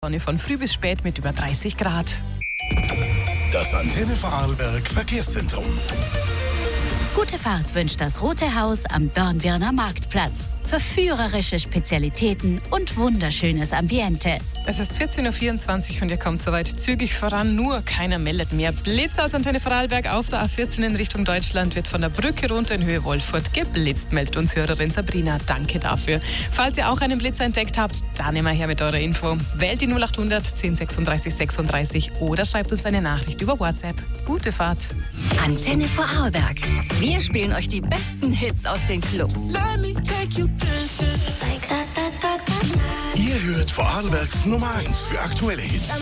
Sonne von früh bis spät mit über 30 Grad. Das Antenne Vorarlberg Verkehrszentrum. Gute Fahrt wünscht das Rote Haus am Dornbirner Marktplatz. Verführerische Spezialitäten und wunderschönes Ambiente. Es ist 14.24 Uhr und ihr kommt soweit zügig voran, nur keiner meldet mehr. Blitz aus Antenne Vorarlberg auf der A14 in Richtung Deutschland wird von der Brücke runter in Höhe Wolfurt geblitzt, meldet uns Hörerin Sabrina. Danke dafür. Falls ihr auch einen Blitzer entdeckt habt, dann immer her mit eurer Info. Wählt die 0800 10 36 36 oder schreibt uns eine Nachricht über WhatsApp. Gute Fahrt. Antenne Vorarlberg. Wir spielen euch die besten Hits aus den Clubs. Ihr hört Vorarlbergs Nummer 1 für aktuelle Hits.